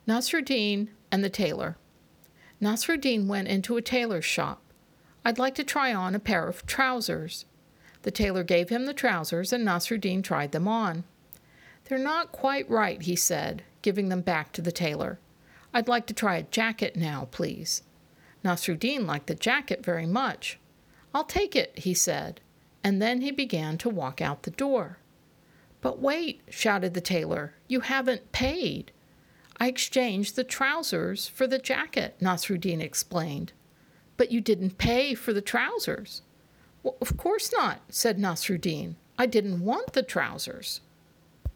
Nasruddin and the tailor. Nasruddin went into a tailor's shop. "I'd like to try on a pair of trousers." The tailor gave him the trousers, and Nasruddin tried them on. "They're not quite right," he said, giving them back to the tailor. "I'd like to try a jacket now, please." Nasruddin liked the jacket very much. "I'll take it," he said, and then he began to walk out the door. "But wait," shouted the tailor, "you haven't paid." "I exchanged the trousers for the jacket," Nasruddin explained. "But you didn't pay for the trousers." "Well, of course not," said Nasruddin. "I didn't want the trousers."